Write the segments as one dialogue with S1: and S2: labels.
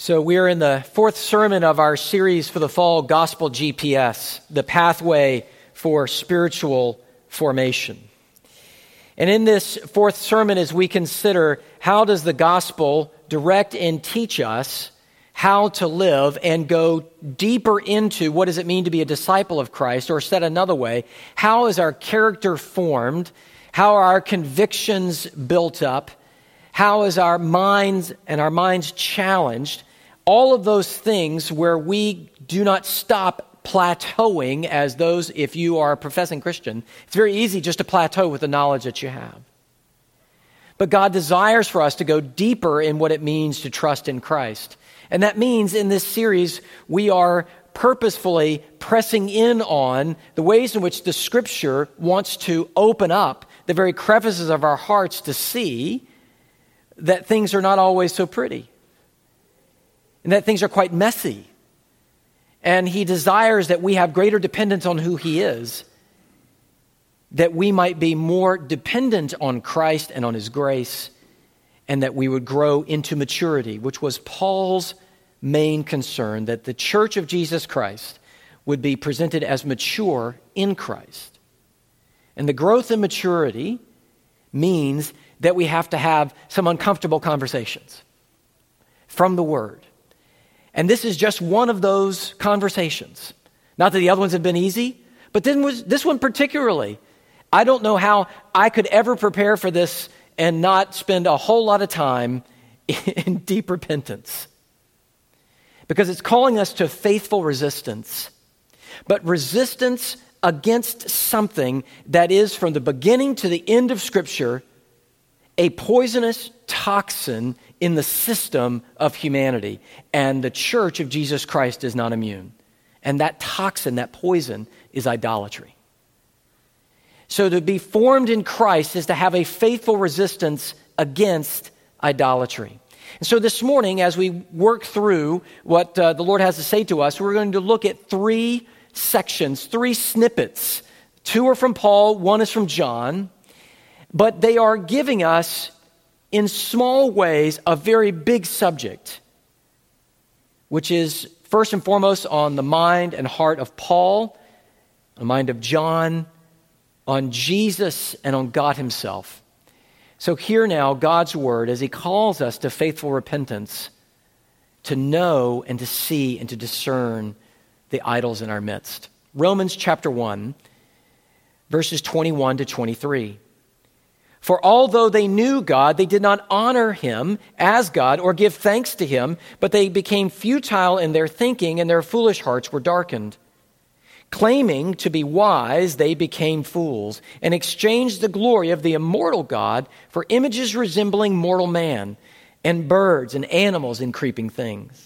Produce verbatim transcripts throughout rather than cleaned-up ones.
S1: So we're in the fourth sermon of our series for the fall, Gospel G P S, the pathway for spiritual formation. And in this fourth sermon, as we consider how does the gospel direct and teach us how to live and go deeper into what does it mean to be a disciple of Christ, or said another way, how is our character formed? How are our convictions built up? How is our minds and our minds challenged? All of those things where we do not stop plateauing as those, if you are a professing Christian, it's very easy just to plateau with the knowledge that you have. But God desires for us to go deeper in what it means to trust in Christ. And that means in this series, we are purposefully pressing in on the ways in which the Scripture wants to open up the very crevices of our hearts to see that things are not always so pretty, and that things are quite messy. And He desires that we have greater dependence on who He is, that we might be more dependent on Christ and on His grace, and that we would grow into maturity, which was Paul's main concern, that the church of Jesus Christ would be presented as mature in Christ. And the growth in maturity means that we have to have some uncomfortable conversations from the Word. And this is just one of those conversations. Not that the other ones have been easy, but then was this one particularly. I don't know how I could ever prepare for this and not spend a whole lot of time in deep repentance. Because it's calling us to faithful resistance. But resistance against something that is, from the beginning to the end of Scripture, a poisonous toxin in the system of humanity. And the church of Jesus Christ is not immune. And that toxin, that poison, is idolatry. So to be formed in Christ is to have a faithful resistance against idolatry. And so this morning, as we work through what uh, the Lord has to say to us, we're going to look at three sections, three snippets. Two are from Paul, one is from John. But they are giving us, in small ways, a very big subject, which is first and foremost on the mind and heart of Paul, the mind of John, on Jesus, and on God Himself. So hear now God's word as He calls us to faithful repentance, to know and to see and to discern the idols in our midst. Romans chapter one, verses twenty-one to twenty-three. For although they knew God, they did not honor Him as God or give thanks to Him, but they became futile in their thinking, and their foolish hearts were darkened. Claiming to be wise, they became fools and exchanged the glory of the immortal God for images resembling mortal man and birds and animals and creeping things.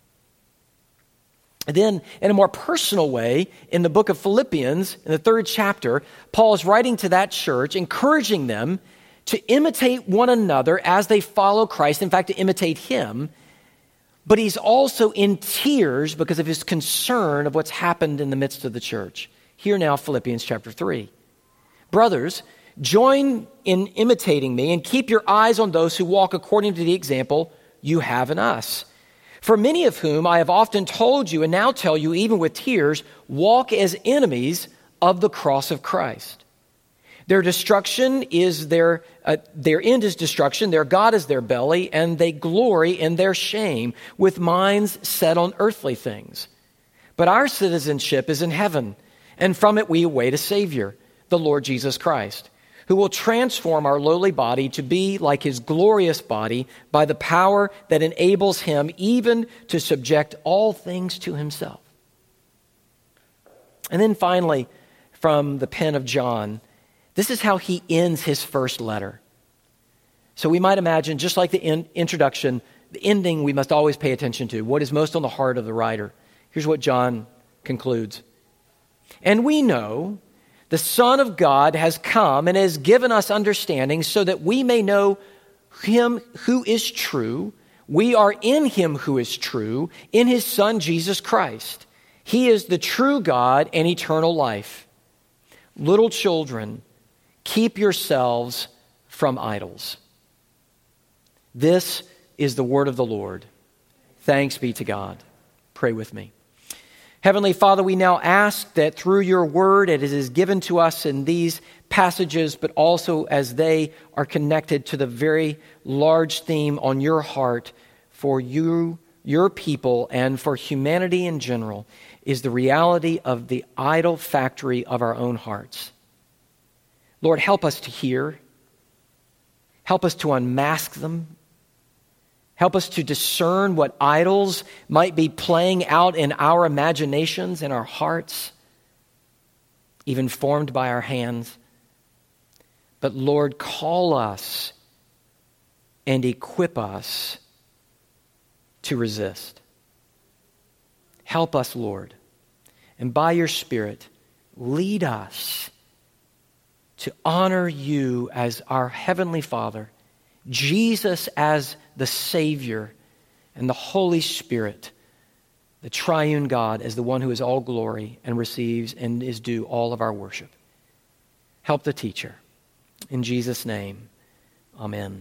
S1: And then, in a more personal way, in the book of Philippians, in the third chapter, Paul is writing to that church, encouraging them to imitate one another as they follow Christ, in fact, to imitate Him. But he's also in tears because of his concern of what's happened in the midst of the church. Hear now Philippians chapter three. Brothers, join in imitating me and keep your eyes on those who walk according to the example you have in us. For many of whom I have often told you and now tell you even with tears, walk as enemies of the cross of Christ. Their destruction is their, uh, their end is destruction, their God is their belly, and they glory in their shame with minds set on earthly things. But our citizenship is in heaven, and from it we await a Savior, the Lord Jesus Christ, who will transform our lowly body to be like His glorious body by the power that enables Him even to subject all things to Himself. And then finally, from the pen of John, this is how he ends his first letter. So we might imagine, just like the in- introduction, the ending we must always pay attention to. What is most on the heart of the writer? Here's what John concludes. And we know the Son of God has come and has given us understanding so that we may know Him who is true. We are in Him who is true, in His Son Jesus Christ. He is the true God and eternal life. Little children, keep yourselves from idols. This is the word of the Lord. Thanks be to God. Pray with me. Heavenly Father, we now ask that through your word, as it is given to us in these passages, but also as they are connected to the very large theme on your heart for you, your people, and for humanity in general, is the reality of the idol factory of our own hearts. Lord, help us to hear. Help us to unmask them. Help us to discern what idols might be playing out in our imaginations and our hearts, even formed by our hands. But Lord, call us and equip us to resist. Help us, Lord, and by your Spirit, lead us to honor you as our Heavenly Father, Jesus as the Savior, and the Holy Spirit, the triune God, as the one who is all glory and receives and is due all of our worship. Help the teacher. In Jesus' name, amen.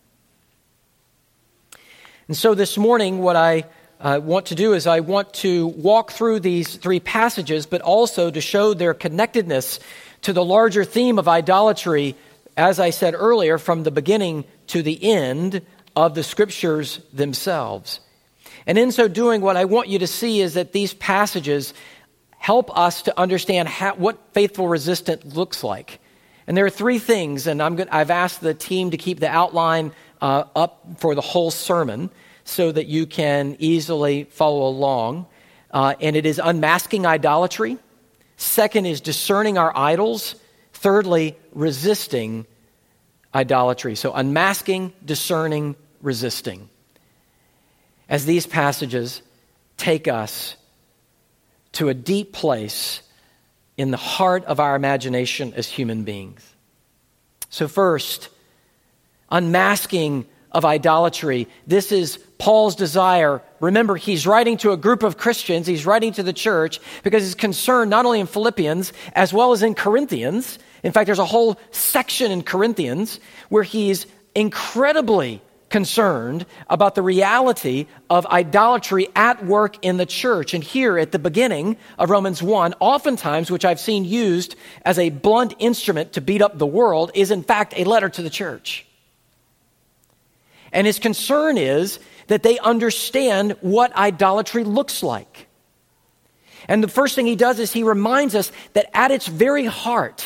S1: And so this morning, what I uh, want to do is I want to walk through these three passages, but also to show their connectedness to the larger theme of idolatry, as I said earlier, from the beginning to the end of the Scriptures themselves. And in so doing, what I want you to see is that these passages help us to understand how, what faithful resistance looks like. And there are three things, and I'm good, I've asked the team to keep the outline uh, up for the whole sermon so that you can easily follow along. Uh, and it is unmasking idolatry. Second is discerning our idols. Thirdly, resisting idolatry. So unmasking, discerning, resisting. As these passages take us to a deep place in the heart of our imagination as human beings. So first, unmasking of idolatry. This is Paul's desire. Remember, he's writing to a group of Christians. He's writing to the church because he's concerned not only in Philippians as well as in Corinthians. In fact, there's a whole section in Corinthians where he's incredibly concerned about the reality of idolatry at work in the church. And here at the beginning of Romans one, oftentimes, which I've seen used as a blunt instrument to beat up the world, is in fact a letter to the church. And his concern is that they understand what idolatry looks like. And the first thing he does is he reminds us that at its very heart,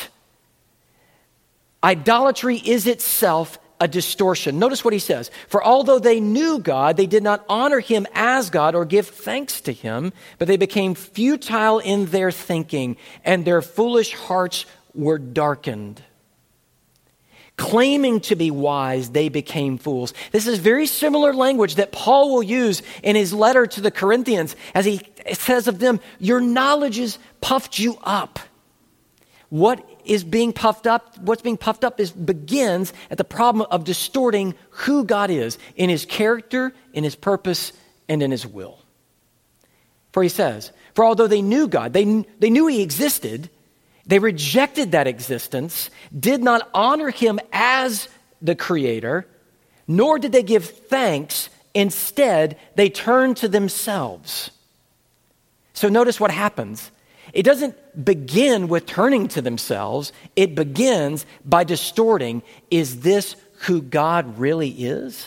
S1: idolatry is itself a distortion. Notice what he says. For although they knew God, they did not honor him as God or give thanks to him, but they became futile in their thinking, and their foolish hearts were darkened. Claiming to be wise, they became fools. This is very similar language that Paul will use in his letter to the Corinthians as he says of them, your knowledge has puffed you up. What is being puffed up, what's being puffed up is begins at the problem of distorting who God is in his character, in his purpose, and in his will. For he says, for although they knew God, they, they knew he existed, they rejected that existence, did not honor him as the creator, nor did they give thanks. Instead, they turned to themselves. So notice what happens. It doesn't begin with turning to themselves. It begins by distorting, is this who God really is?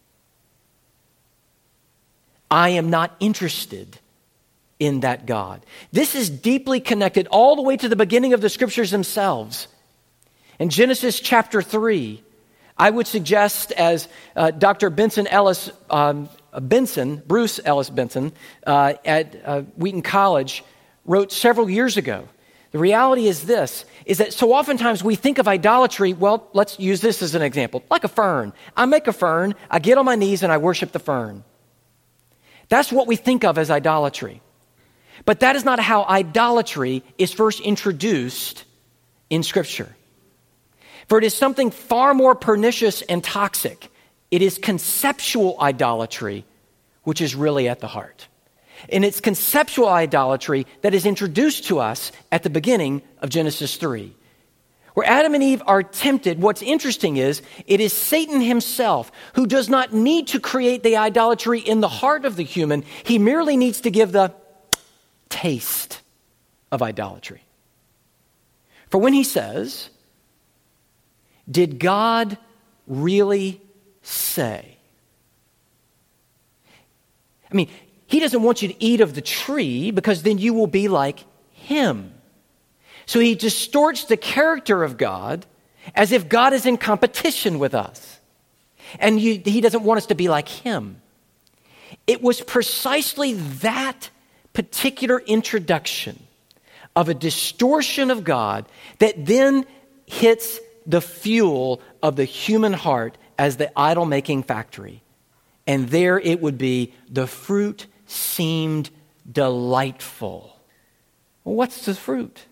S1: I am not interested in that God. This is deeply connected all the way to the beginning of the Scriptures themselves. In Genesis chapter three, I would suggest, as uh, Doctor Benson Ellis, um, Benson, Bruce Ellis Benson, uh, at uh, Wheaton College, wrote several years ago. The reality is this, is that so oftentimes we think of idolatry, well, let's use this as an example, like a fern. I make a fern, I get on my knees and I worship the fern. That's what we think of as idolatry. But that is not how idolatry is first introduced in Scripture. For it is something far more pernicious and toxic. It is conceptual idolatry, which is really at the heart. And it's conceptual idolatry that is introduced to us at the beginning of Genesis three, where Adam and Eve are tempted, what's interesting is it is Satan himself who does not need to create the idolatry in the heart of the human. He merely needs to give the taste of idolatry. For when he says, "Did God really say?" I mean, he doesn't want you to eat of the tree because then you will be like him. So he distorts the character of God as if God is in competition with us. And you, he doesn't want us to be like him. It was precisely that particular introduction of a distortion of God that then hits the fuel of the human heart as the idol-making factory. And there it would be, the fruit seemed delightful. Well, what's the fruit?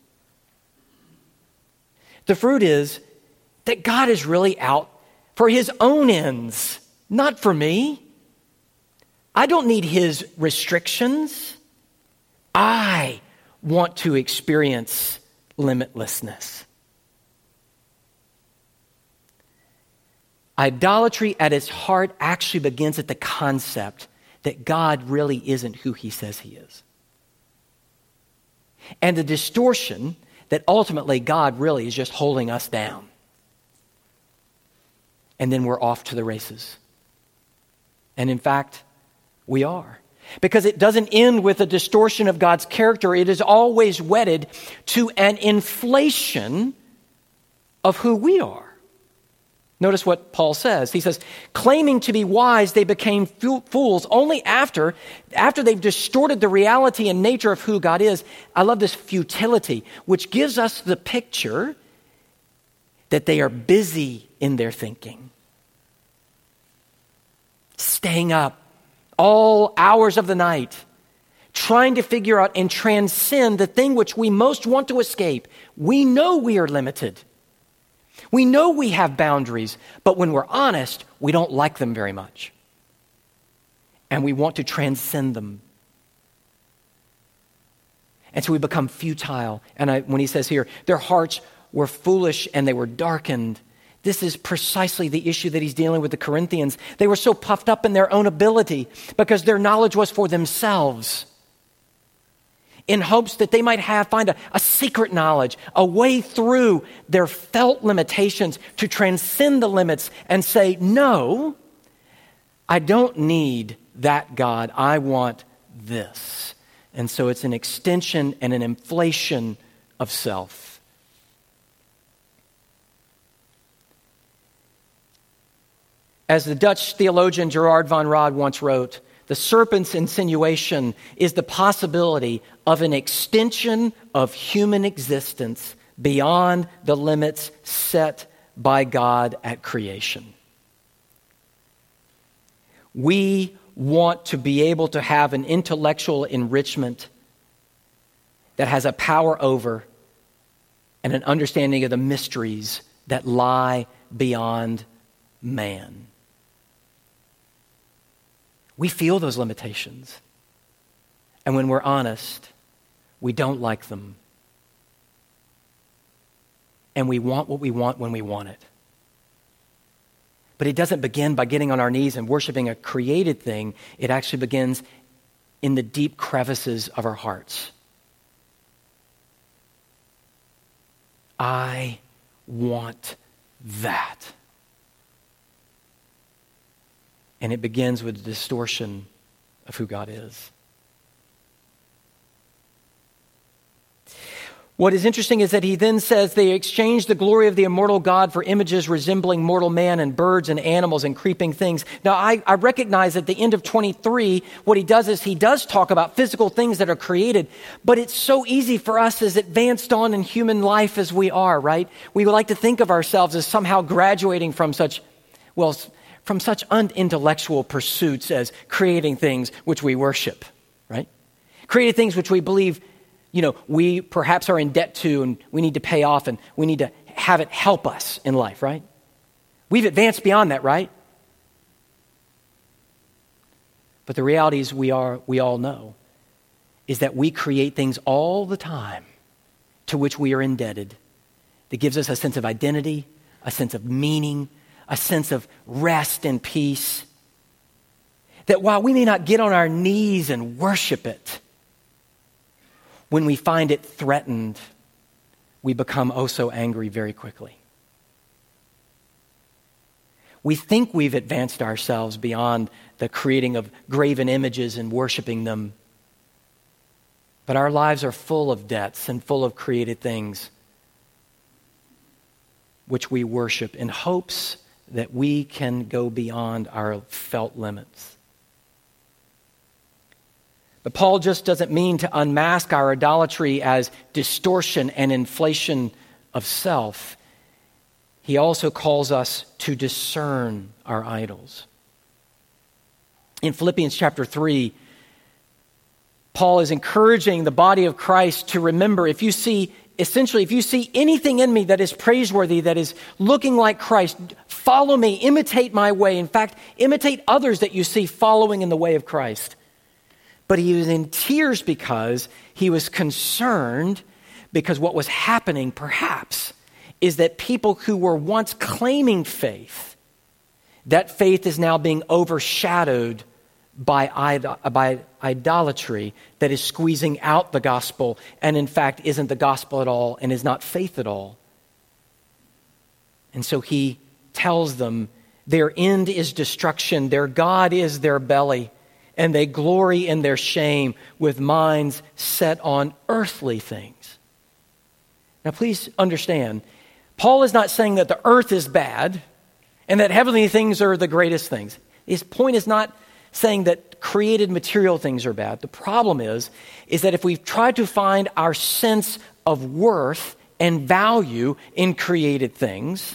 S1: The fruit is that God is really out for his own ends, not for me. I don't need his restrictions. I want to experience limitlessness. Idolatry at its heart actually begins at the concept that God really isn't who he says he is. And the distortion that ultimately God really is just holding us down. And then we're off to the races. And in fact, we are. Because it doesn't end with a distortion of God's character. It is always wedded to an inflation of who we are. Notice what Paul says. He says, claiming to be wise, they became fools only after, after they've distorted the reality and nature of who God is. I love this futility, which gives us the picture that they are busy in their thinking. Staying up all hours of the night, trying to figure out and transcend the thing which we most want to escape. We know we are limited. We know we have boundaries, but when we're honest, we don't like them very much. And we want to transcend them. And so we become futile. And I, when he says here, their hearts were foolish and they were darkened. This is precisely the issue that he's dealing with the Corinthians. They were so puffed up in their own ability because their knowledge was for themselves, in hopes that they might have find a, a secret knowledge, a way through their felt limitations to transcend the limits and say, no, I don't need that God. I want this. And so it's an extension and an inflation of self. As the Dutch theologian Gerard van Rode once wrote, the serpent's insinuation is the possibility of an extension of human existence beyond the limits set by God at creation. We want to be able to have an intellectual enrichment that has a power over and an understanding of the mysteries that lie beyond man. We feel those limitations. And when we're honest, we don't like them. And we want what we want when we want it. But it doesn't begin by getting on our knees and worshiping a created thing. It actually begins in the deep crevices of our hearts. I want that. And it begins with the distortion of who God is. What is interesting is that he then says they exchanged the glory of the immortal God for images resembling mortal man and birds and animals and creeping things. Now, I, I recognize at the end of twenty-three, what he does is he does talk about physical things that are created, but it's so easy for us as advanced on in human life as we are, right? We would like to think of ourselves as somehow graduating from such, well, from such unintellectual pursuits as creating things which we worship, right? Creating things which we believe, you know, we perhaps are in debt to and we need to pay off and we need to have it help us in life, right? We've advanced beyond that, right? But the reality is we are, we all know, is that we create things all the time to which we are indebted that gives us a sense of identity, a sense of meaning, a sense of rest and peace. That while we may not get on our knees and worship it, when we find it threatened, we become oh so angry very quickly. We think we've advanced ourselves beyond the creating of graven images and worshiping them. But our lives are full of debts and full of created things which we worship in hopes that we can go beyond our felt limits. But Paul just doesn't mean to unmask our idolatry as distortion and inflation of self. He also calls us to discern our idols. In Philippians chapter three, Paul is encouraging the body of Christ to remember, if you see, essentially, if you see anything in me that is praiseworthy, that is looking like Christ, follow me, imitate my way. In fact, imitate others that you see following in the way of Christ. But he was in tears because he was concerned, because what was happening, perhaps, is that people who were once claiming faith, that faith is now being overshadowed by, idol- by idolatry that is squeezing out the gospel and in fact isn't the gospel at all and is not faith at all. And so he tells them their end is destruction, their God is their belly, and they glory in their shame with minds set on earthly things. Now please understand, Paul is not saying that the earth is bad and that heavenly things are the greatest things. His point is not saying that created material things are bad. The problem is, is that if we've tried to find our sense of worth and value in created things,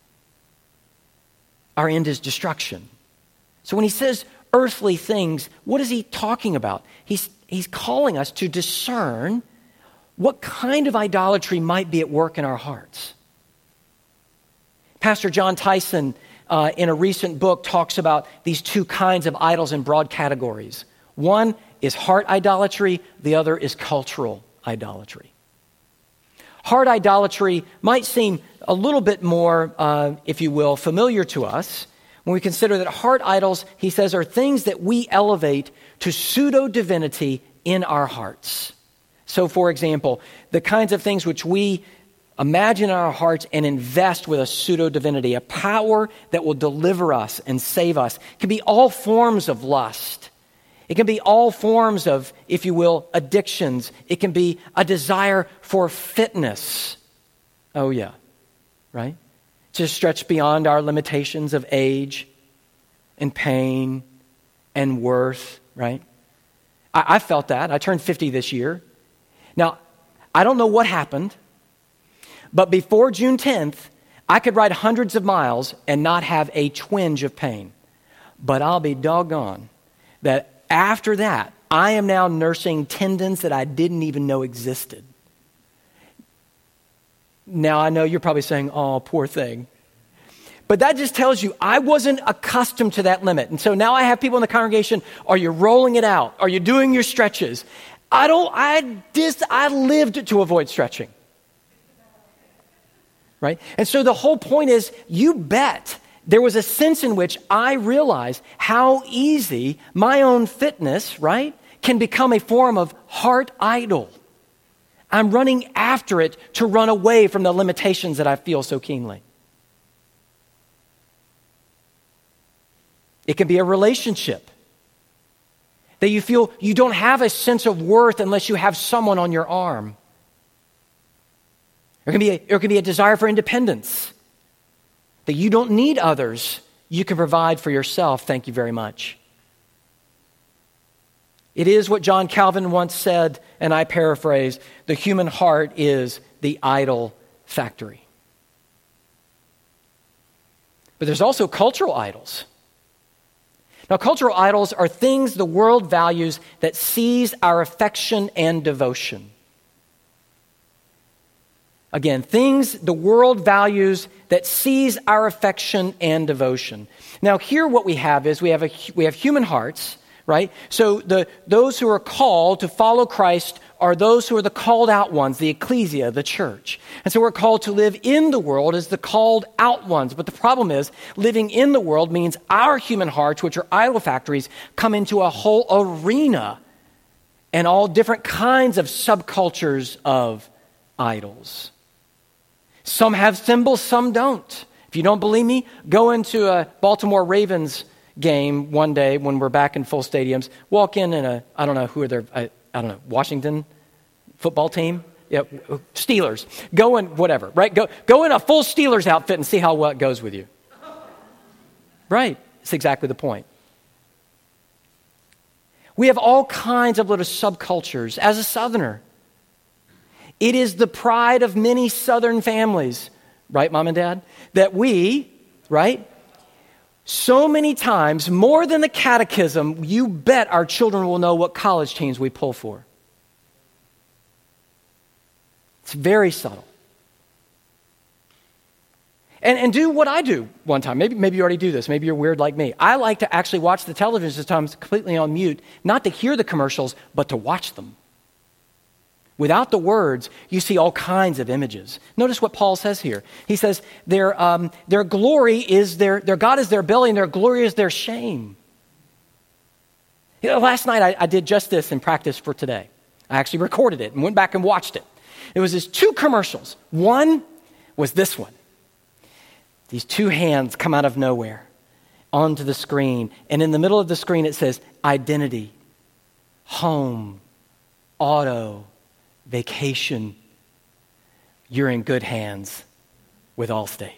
S1: our end is destruction. So when he says earthly things, what is he talking about? He's, he's calling us to discern what kind of idolatry might be at work in our hearts. Pastor John Tyson, uh, in a recent book, talks about these two kinds of idols in broad categories. One is heart idolatry, the other is cultural idolatry. Heart idolatry might seem a little bit more, uh, if you will, familiar to us when we consider that heart idols, he says, are things that we elevate to pseudo-divinity in our hearts. So, for example, the kinds of things which we imagine in our hearts and invest with a pseudo-divinity, a power that will deliver us and save us. It can be all forms of lust. It can be all forms of, if you will, addictions. It can be a desire for fitness. Oh yeah, right? To stretch beyond our limitations of age and pain and worth, right? I, I felt that. I turned fifty this year. Now, I don't know what happened, but before June tenth, I could ride hundreds of miles and not have a twinge of pain. But I'll be doggone that after that, I am now nursing tendons that I didn't even know existed. Now, I know you're probably saying, oh, poor thing. But that just tells you I wasn't accustomed to that limit. And so now I have people in the congregation, are you rolling it out? Are you doing your stretches? I don't, I dis, I lived to avoid stretching. Right? And so the whole point is, you bet there was a sense in which I realized how easy my own fitness, right, can become a form of heart idol. I'm running after it to run away from the limitations that I feel so keenly. It can be a relationship that you feel you don't have a sense of worth unless you have someone on your arm. There can be a, there can be a desire for independence, that you don't need others. You can provide for yourself. Thank you very much. It is what John Calvin once said, and I paraphrase, the human heart is the idol factory. But there's also cultural idols. Now, cultural idols are things the world values that seize our affection and devotion. Again, things the world values that seize our affection and devotion. Now, here what we have is we have a, we have human hearts, right? So the those who are called to follow Christ are those who are the called out ones, the ecclesia, the church. And so we're called to live in the world as the called out ones. But the problem is, living in the world means our human hearts, which are idol factories, come into a whole arena and all different kinds of subcultures of idols. Some have symbols, some don't. If you don't believe me, go into a Baltimore Ravens game one day when we're back in full stadiums. Walk in in a, I don't know who are there, I, I don't know, Washington football team? Yeah, Steelers. Go in, whatever, right? Go, go in a full Steelers outfit and see how well it goes with you. Right. It's exactly the point. We have all kinds of little subcultures. As a Southerner, it is the pride of many Southern families, right, Mom and Dad, that we, right, so many times, more than the catechism, you bet our children will know what college teams we pull for. It's very subtle. And, and do what I do one time. Maybe, maybe you already do this. Maybe you're weird like me. I like to actually watch the television sometimes completely on mute, not to hear the commercials, but to watch them. Without the words, you see all kinds of images. Notice what Paul says here. He says, their, um, their glory is their, their God is their belly, and their glory is their shame. You know, last night I, I did just this in practice for today. I actually recorded it and went back and watched it. It was just two commercials. One was this one. These two hands come out of nowhere onto the screen. And in the middle of the screen, it says identity, home, auto, vacation. You're in good hands with Allstate.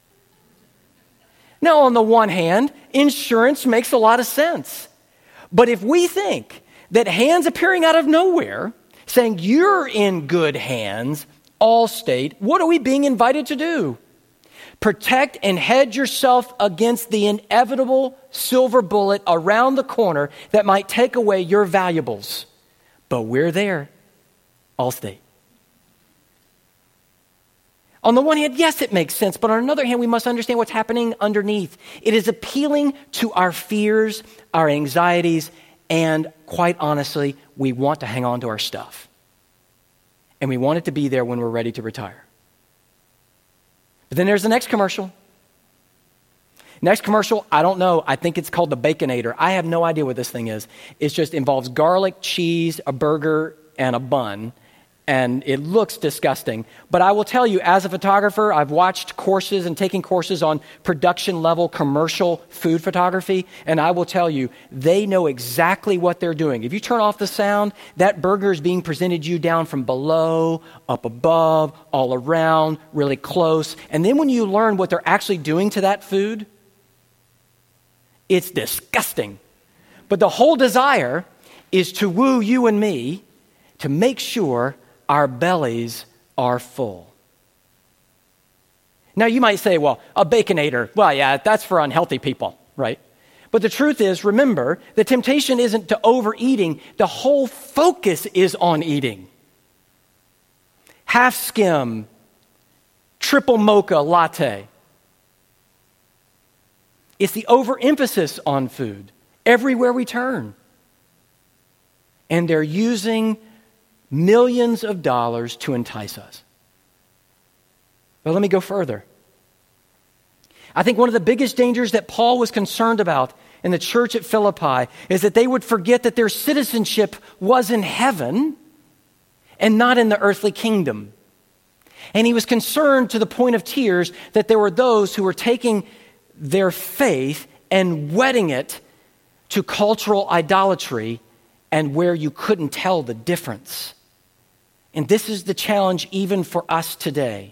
S1: Now, on the one hand, insurance makes a lot of sense. But if we think that hands appearing out of nowhere, saying you're in good hands, Allstate, what are we being invited to do? Protect and hedge yourself against the inevitable silver bullet around the corner that might take away your valuables. But we're there, Allstate. On the one hand, yes, it makes sense. But on another hand, we must understand what's happening underneath. It is appealing to our fears, our anxieties, and quite honestly, we want to hang on to our stuff. And we want it to be there when we're ready to retire. But then there's the next commercial. Next commercial, I don't know. I think it's called the Baconator. I have no idea what this thing is. It just involves garlic, cheese, a burger, and a bun. And it looks disgusting. But I will tell you, as a photographer, I've watched courses and taken courses on production level commercial food photography. And I will tell you, they know exactly what they're doing. If you turn off the sound, that burger is being presented to you down from below, up above, all around, really close. And then when you learn what they're actually doing to that food, it's disgusting. But the whole desire is to woo you and me to make sure our bellies are full. Now you might say, well, a Baconator, well, yeah, that's for unhealthy people, right? But the truth is, remember, the temptation isn't to overeating. The whole focus is on eating. Half skim, triple mocha latte. It's the overemphasis on food everywhere we turn. And they're using millions of dollars to entice us. But let me go further. I think one of the biggest dangers that Paul was concerned about in the church at Philippi is that they would forget that their citizenship was in heaven and not in the earthly kingdom. And he was concerned to the point of tears that there were those who were taking their faith and wedding it to cultural idolatry and where you couldn't tell the difference. And this is the challenge even for us today.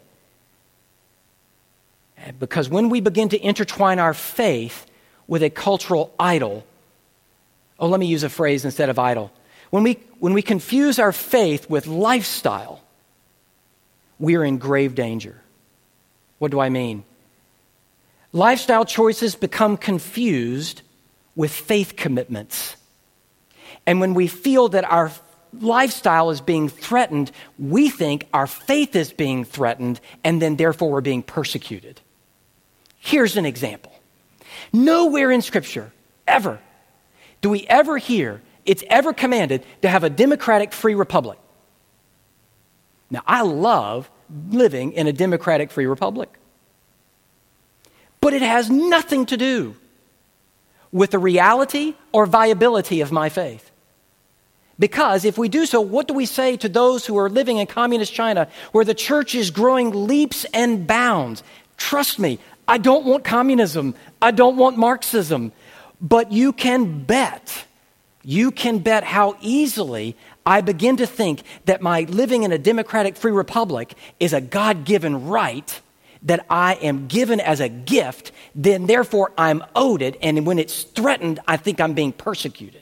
S1: Because when we begin to intertwine our faith with a cultural idol, oh, let me use a phrase instead of idol. When we, when we confuse our faith with lifestyle, we are in grave danger. What do I mean? Lifestyle choices become confused with faith commitments. And when we feel that our lifestyle is being threatened, we think our faith is being threatened, and then therefore we're being persecuted. Here's an example. Nowhere in Scripture, ever, do we ever hear it's ever commanded to have a democratic free republic? Now, I love living in a democratic free republic. But it has nothing to do with the reality or viability of my faith. Because if we do so, what do we say to those who are living in communist China where the church is growing leaps and bounds? Trust me, I don't want communism. I don't want Marxism. But you can bet, you can bet how easily I begin to think that my living in a democratic free republic is a God-given right that I am given as a gift, then therefore I'm owed it, and when it's threatened, I think I'm being persecuted.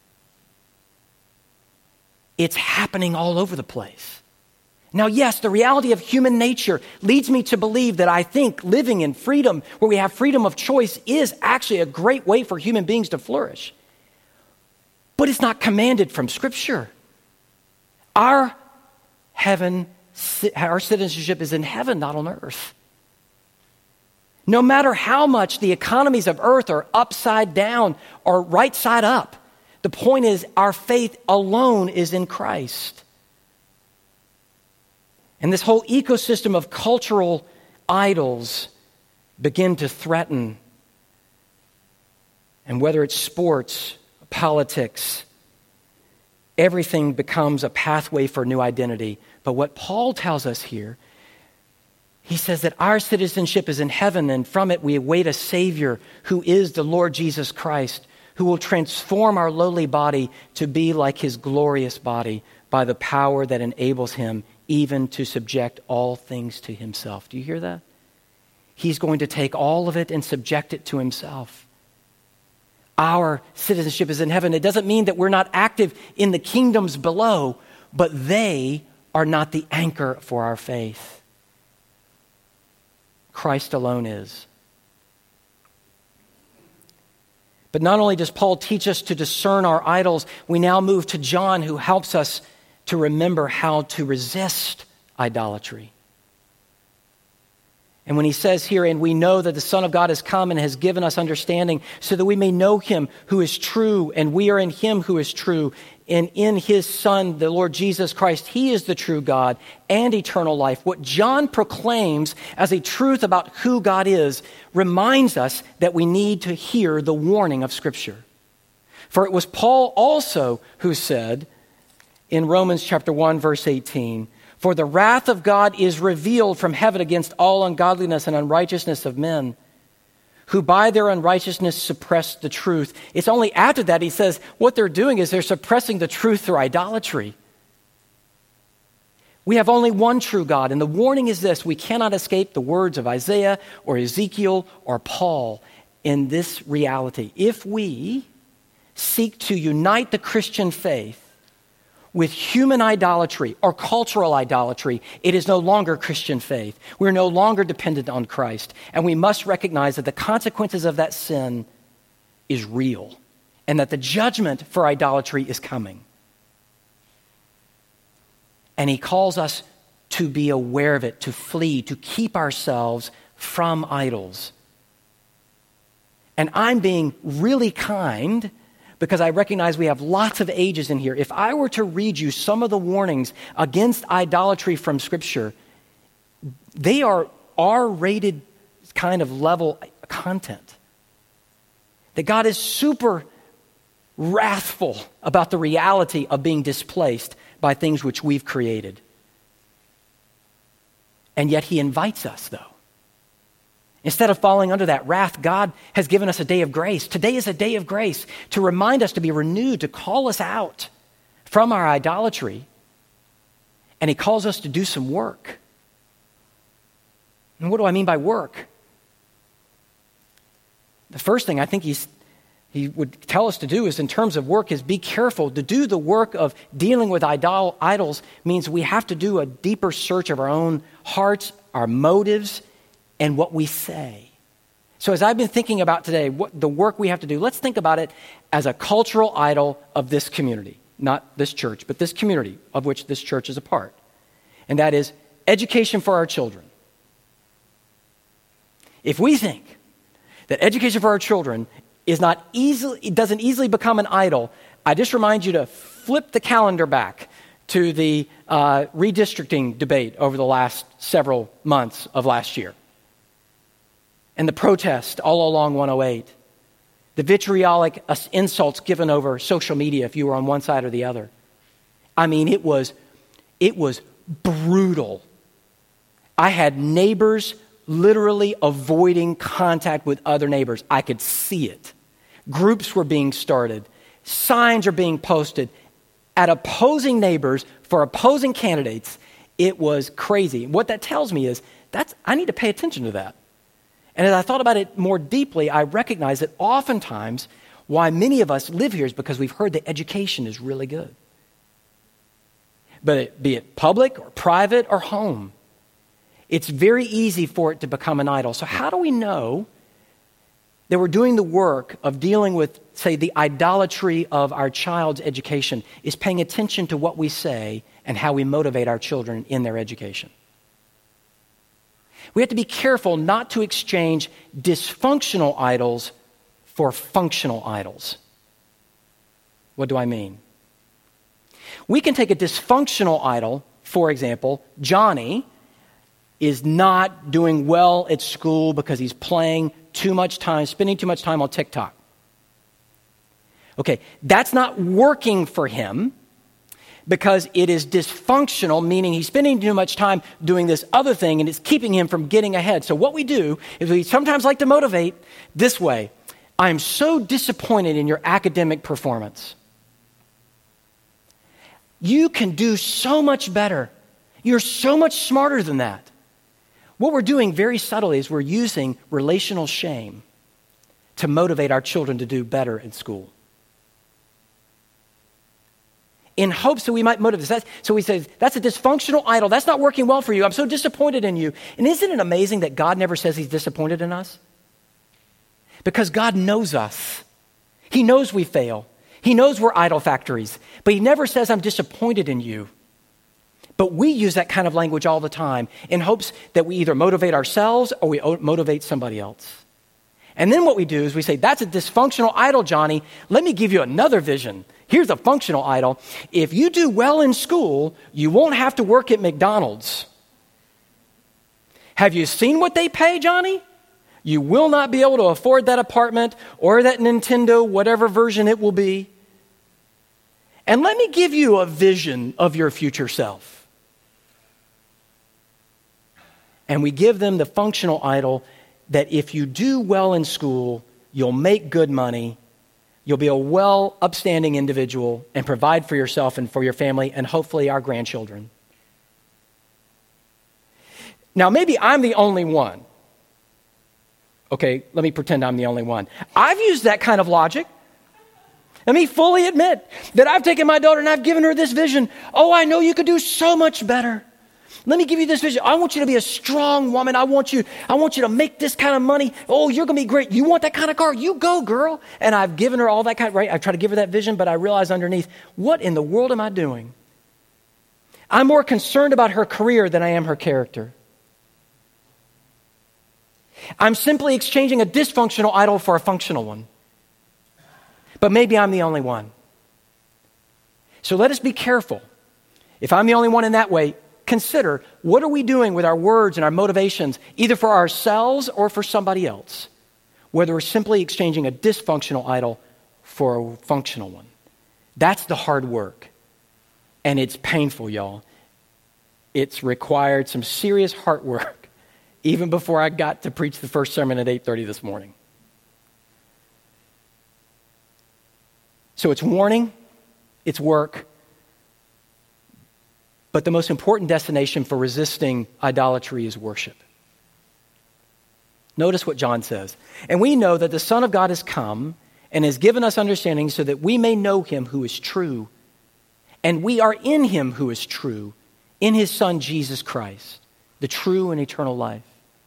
S1: It's happening all over the place. Now, yes, the reality of human nature leads me to believe that I think living in freedom, where we have freedom of choice, is actually a great way for human beings to flourish. But it's not commanded from Scripture. Our heaven, our citizenship is in heaven, not on earth. No matter how much the economies of earth are upside down or right side up, the point is our faith alone is in Christ. And this whole ecosystem of cultural idols begin to threaten. And whether it's sports, politics, everything becomes a pathway for new identity. But what Paul tells us here, he says that our citizenship is in heaven, and from it we await a Savior who is the Lord Jesus Christ, who will transform our lowly body to be like his glorious body by the power that enables him even to subject all things to himself. Do you hear that? He's going to take all of it and subject it to himself. Our citizenship is in heaven. It doesn't mean that we're not active in the kingdoms below, but they are not the anchor for our faith. Christ alone is. But not only does Paul teach us to discern our idols, we now move to John, who helps us to remember how to resist idolatry. And when he says here, and we know that the Son of God has come and has given us understanding so that we may know him who is true, and we are in him who is true, and in his Son, the Lord Jesus Christ, he is the true God and eternal life. What John proclaims as a truth about who God is reminds us that we need to hear the warning of Scripture. For it was Paul also who said in Romans chapter one, verse eighteen, "For the wrath of God is revealed from heaven against all ungodliness and unrighteousness of men, who by their unrighteousness suppress the truth." It's only after that he says what they're doing is they're suppressing the truth through idolatry. We have only one true God, and the warning is this: we cannot escape the words of Isaiah or Ezekiel or Paul in this reality. If we seek to unite the Christian faith with human idolatry or cultural idolatry, it is no longer Christian faith. We're no longer dependent on Christ. And we must recognize that the consequences of that sin is real and that the judgment for idolatry is coming. And he calls us to be aware of it, to flee, to keep ourselves from idols. And I'm being really kind because I recognize we have lots of ages in here. If I were to read you some of the warnings against idolatry from Scripture, they are R-rated kind of level content. That God is super wrathful about the reality of being displaced by things which we've created. And yet he invites us, though. Instead of falling under that wrath, God has given us a day of grace. Today is a day of grace to remind us to be renewed, to call us out from our idolatry. And he calls us to do some work. And what do I mean by work? The first thing I think he's, he would tell us to do is in terms of work is be careful. To do the work of dealing with idol, idols means we have to do a deeper search of our own hearts, our motives, and what we say. So as I've been thinking about today, what the work we have to do, let's think about it as a cultural idol of this community. Not this church, but this community of which this church is a part. And that is education for our children. If we think that education for our children is not easily, it doesn't easily become an idol, I just remind you to flip the calendar back to the uh, redistricting debate over the last several months of last year. And the protest all along one oh eight. The vitriolic insults given over social media if you were on one side or the other. I mean, it was, it was brutal. I had neighbors literally avoiding contact with other neighbors. I could see it. Groups were being started. Signs are being posted at opposing neighbors for opposing candidates. It was crazy. What that tells me is that's I need to pay attention to that. And as I thought about it more deeply, I recognize that oftentimes why many of us live here is because we've heard that education is really good. But it, be it public or private or home, it's very easy for it to become an idol. So how do we know that we're doing the work of dealing with, say, the idolatry of our child's education is paying attention to what we say and how we motivate our children in their education? We have to be careful not to exchange dysfunctional idols for functional idols. What do I mean? We can take a dysfunctional idol, for example, Johnny is not doing well at school because he's playing too much time, spending too much time on TikTok. Okay, that's not working for him because it is dysfunctional, meaning he's spending too much time doing this other thing and it's keeping him from getting ahead. So what we do is we sometimes like to motivate this way. I am so disappointed in your academic performance. You can do so much better. You're so much smarter than that. What we're doing very subtly is we're using relational shame to motivate our children to do better in school. In hopes that we might motivate this. So we say, that's a dysfunctional idol. That's not working well for you. I'm so disappointed in you. And isn't it amazing that God never says he's disappointed in us? Because God knows us. He knows we fail. He knows we're idol factories. But he never says, I'm disappointed in you. But we use that kind of language all the time in hopes that we either motivate ourselves or we motivate somebody else. And then what we do is we say, that's a dysfunctional idol, Johnny. Let me give you another vision. Here's a functional idol. If you do well in school, you won't have to work at McDonald's. Have you seen what they pay, Johnny? You will not be able to afford that apartment or that Nintendo, whatever version it will be. And let me give you a vision of your future self. And we give them the functional idol that if you do well in school, you'll make good money, you'll be a well, upstanding individual and provide for yourself and for your family and hopefully our grandchildren. Now, maybe I'm the only one. Okay, let me pretend I'm the only one. I've used that kind of logic. Let me fully admit that I've taken my daughter and I've given her this vision. Oh, I know you could do so much better. Let me give you this vision. I want you to be a strong woman. I want you, I want you to make this kind of money. Oh, you're going to be great. You want that kind of car? You go, girl. And I've given her all that kind of, right? I try to give her that vision, but I realize underneath, what in the world am I doing? I'm more concerned about her career than I am her character. I'm simply exchanging a dysfunctional idol for a functional one. But maybe I'm the only one. So let us be careful. If I'm the only one in that way, consider, what are we doing with our words and our motivations, either for ourselves or for somebody else? Whether we're simply exchanging a dysfunctional idol for a functional one. That's the hard work. And it's painful, y'all. It's required some serious heart work, even before I got to preach the first sermon at eight thirty this morning. So it's warning, it's work, but the most important destination for resisting idolatry is worship. Notice what John says. And we know that the Son of God has come and has given us understanding so that we may know him who is true. And we are in him who is true, in his Son Jesus Christ, the true and eternal life.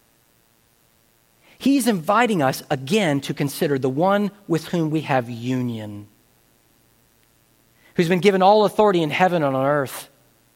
S1: He's inviting us again to consider the one with whom we have union, who's been given all authority in heaven and on earth,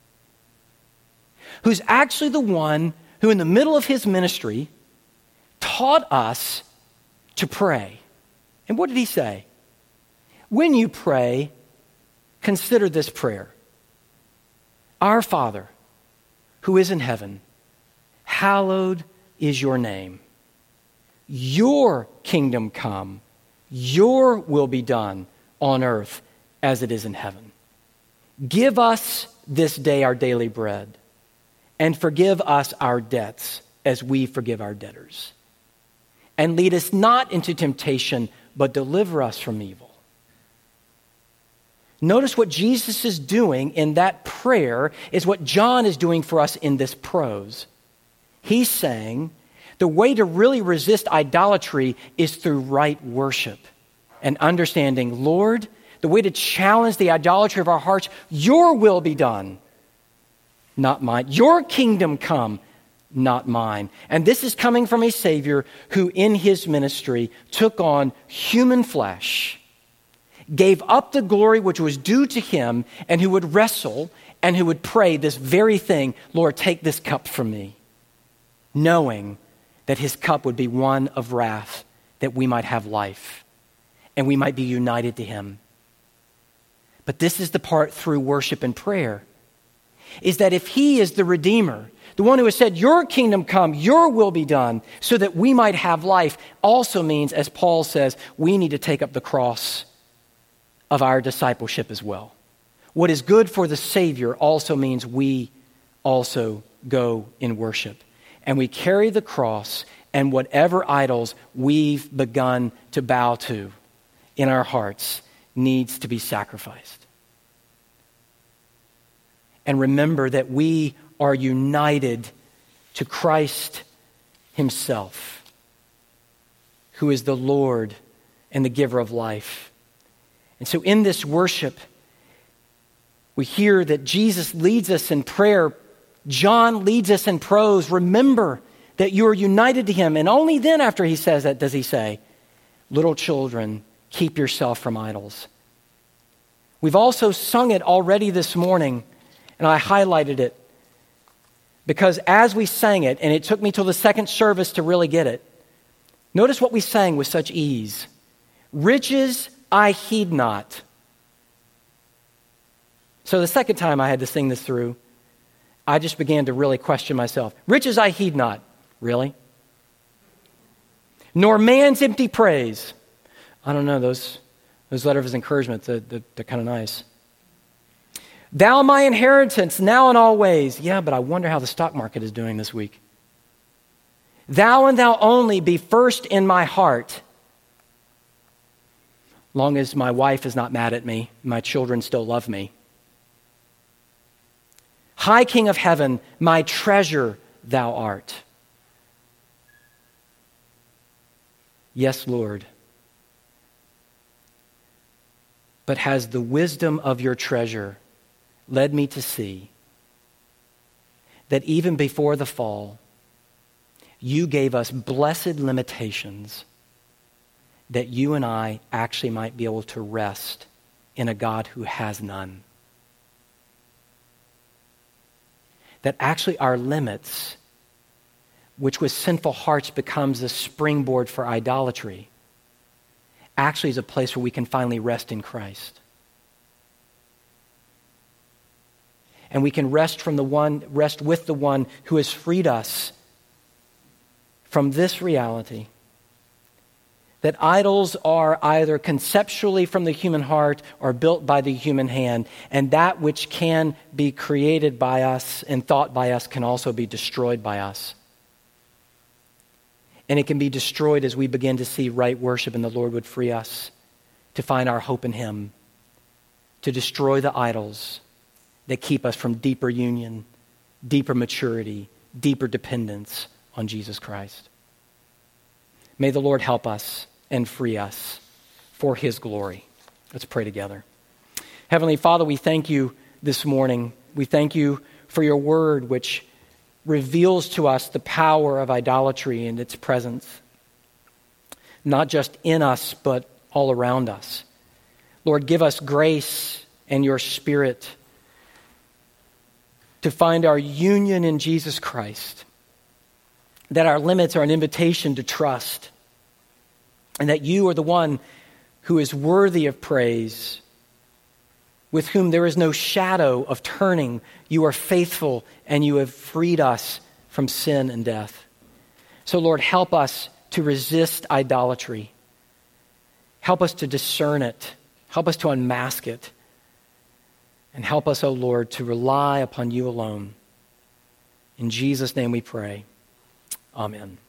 S1: who's actually the one who in the middle of his ministry taught us to pray And what did he say? When you pray, consider this prayer. Our Father, who is in heaven, hallowed is your name. Your kingdom come, your will be done on earth as it is in heaven. Give us this day our daily bread, and forgive us our debts as we forgive our debtors. And lead us not into temptation, but deliver us from evil. Notice what Jesus is doing in that prayer is what John is doing for us in this prose. He's saying the way to really resist idolatry is through right worship and understanding, Lord, the way to challenge the idolatry of our hearts, your will be done, not mine. Your kingdom come, not mine. And this is coming from a Savior who in his ministry took on human flesh, gave up the glory which was due to him, and who would wrestle and who would pray this very thing, Lord, take this cup from me, knowing that his cup would be one of wrath, that we might have life and we might be united to him. But this is the part through worship and prayer, is that if he is the Redeemer, the one who has said, your kingdom come, your will be done, so that we might have life, also means, as Paul says, we need to take up the cross of our discipleship as well. What is good for the Savior also means we also go in worship. And we carry the cross and whatever idols we've begun to bow to in our hearts needs to be sacrificed. And remember that we are united to Christ himself, who is the Lord and the giver of life. And so in this worship, we hear that Jesus leads us in prayer. John leads us in prose. Remember that you are united to him. And only then after he says that does he say, little children, keep yourself from idols. We've also sung it already this morning, and I highlighted it because as we sang it, and it took me till the second service to really get it, notice what we sang with such ease. Riches I heed not. So the second time I had to sing this through, I just began to really question myself. Riches I heed not. Really? Nor man's empty praise. I don't know, those, those letters of encouragement, they're, they're, they're kind of nice. Thou my inheritance, now and always. Yeah, but I wonder how the stock market is doing this week. Thou and thou only be first in my heart. Long as my wife is not mad at me, my children still love me. High King of heaven, my treasure thou art. Yes, Lord. But has the wisdom of your treasure led me to see that even before the fall, you gave us blessed limitations that you and I actually might be able to rest in a God who has none. That actually our limits, which with sinful hearts becomes the springboard for idolatry, actually is a place where we can finally rest in Christ. And we can rest from the one, rest with the one who has freed us from this reality, that idols are either conceptually from the human heart or built by the human hand, and that which can be created by us and thought by us can also be destroyed by us. And it can be destroyed as we begin to see right worship, and the Lord would free us to find our hope in him, to destroy the idols that keep us from deeper union, deeper maturity, deeper dependence on Jesus Christ. May the Lord help us and free us for his glory. Let's pray together. Heavenly Father, we thank you this morning. We thank you for your word, which reveals to us the power of idolatry and its presence, not just in us, but all around us. Lord, give us grace and your Spirit to find our union in Jesus Christ, that our limits are an invitation to trust, and that you are the one who is worthy of praise, with whom there is no shadow of turning. You are faithful, and you have freed us from sin and death. So, Lord, help us to resist idolatry. Help us to discern it. Help us to unmask it. And help us, O Lord, to rely upon you alone. In Jesus' name we pray. Amen.